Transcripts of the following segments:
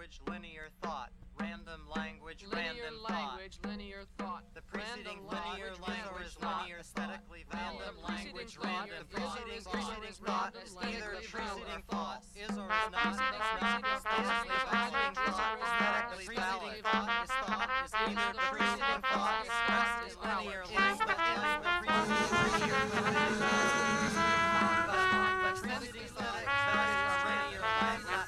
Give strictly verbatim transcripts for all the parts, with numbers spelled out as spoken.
language, linear thought. Random language, Linear random language, thought. linear thought. The preceding Random linear language, language random is thought. linear aesthetically valid. Random Language, thought. random The thought. preceding Preceding thought thought is is either aesthetically preceding valid. thought is or is The not. preceding Aesthetically thought is valid. valid. Aesthetically The valid. preceding Thought thought is thought is either The preceding preceding thought thought expressed is in valid. linear Is language. the- is the The preceding linear The preceding thought expressed in linear language.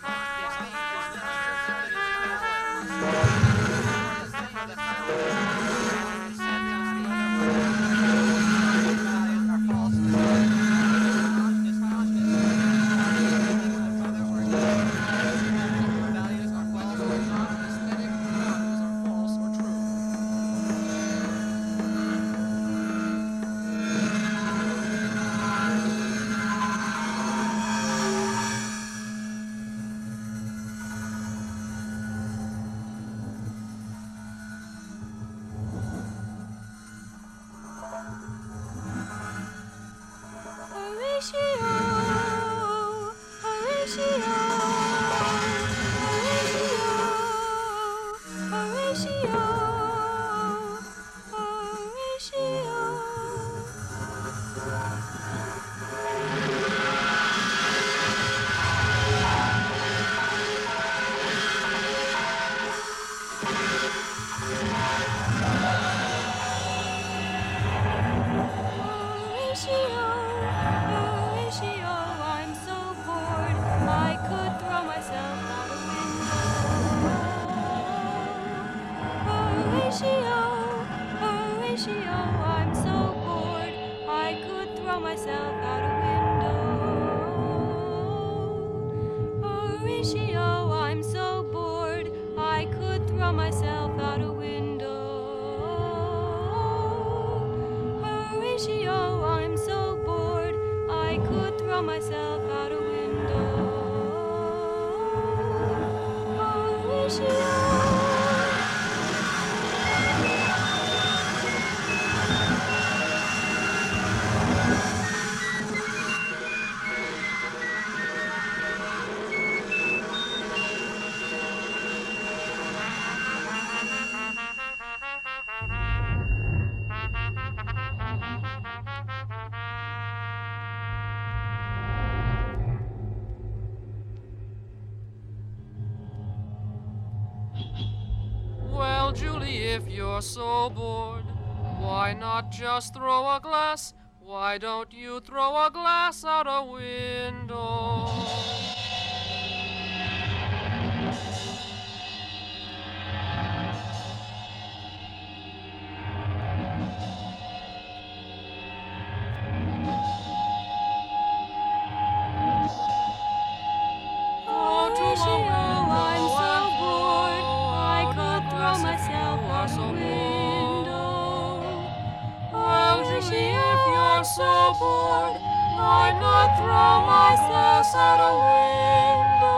Aesthetic values are false or true. Horatio, Horatio, Horatio, Horatio, Horatio. Horatio, Horatio, I'm so bored I could throw myself out a window. Horatio, Horatio, I'm so bored I could throw myself out a window. Horatio, I'm so bored I could throw myself out a window. Horatio, I'm so bored I could throw myself out a window. Horatio. Well, Julie, if you're so bored, why not just throw a glass? Why don't you throw a glass out a window? Go to a Horatio, window I'm so and bored I throw could the throw glass if myself you are out so a window. Well, Julie, if you're so bored, why not throw my glass out a window?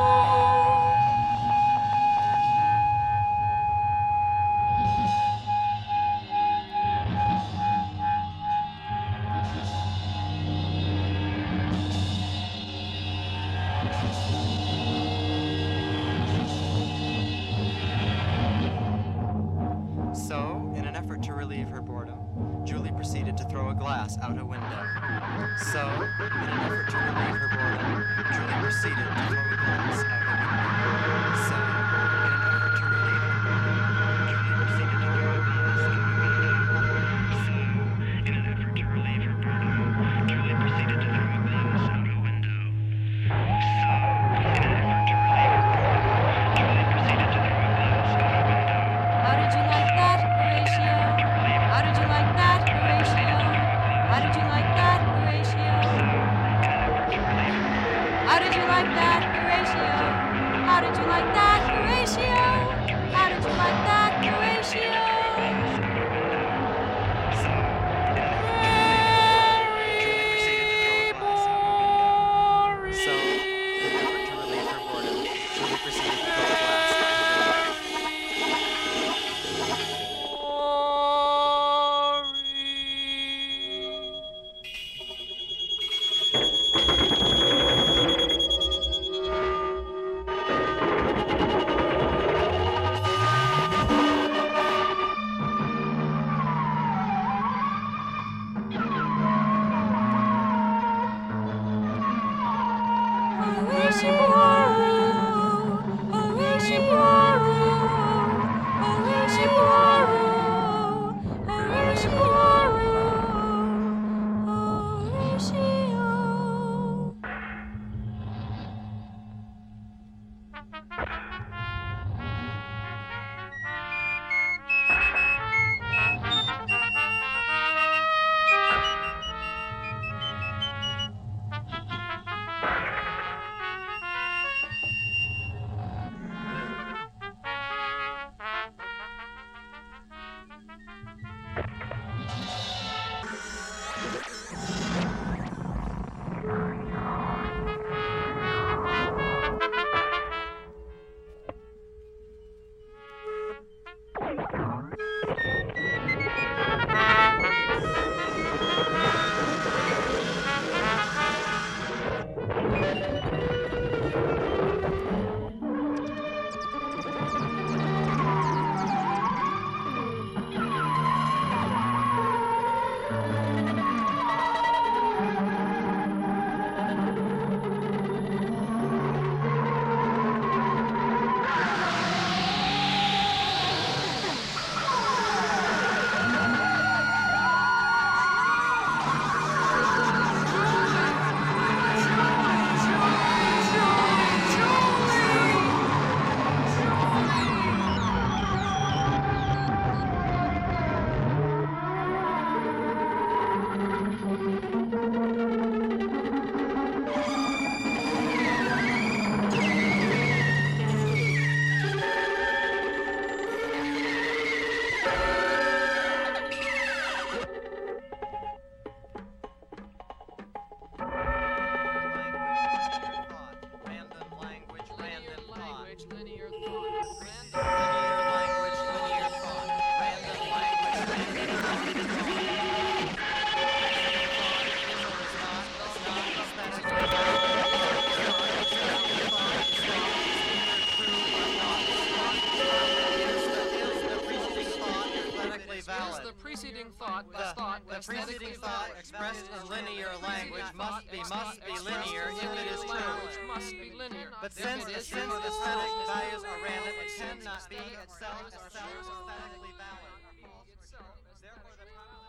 So, in an effort to relieve her boredom, Julie proceeded to throw a glass out a window. So, in an effort to relieve her boredom, Julie proceeded to throw a glass out a window. So, in an effort to relieve her boredom, Julie proceeded to throw a glass out a window. So, in an effort to relieve her boredom, Julie proceeded to throw a glass out a window. So, in an effort to relieve her boredom, Julie proceeded to throw a glass out a window. How did you like that, Horatio? How did you like that, Horatio? How did you like that, Horatio? How did you like that, Horatio? How did you like that, Horatio? How did you like that, Horatio? So, in an effort to relieve her boredom, Julie proceeded to throw a glass out a window. thought, The, thought, the aesthetically preceding thought valid. expressed in linear The language preceding must thought be expressed- must be expressed linear in if it is linear language true. must be linear. But If since, it is since true, aesthetic then values are it random, it is cannot be aesthetic itself, values are itself true. aesthetically valid or false for Itself sure. Therefore, the aesthetically probability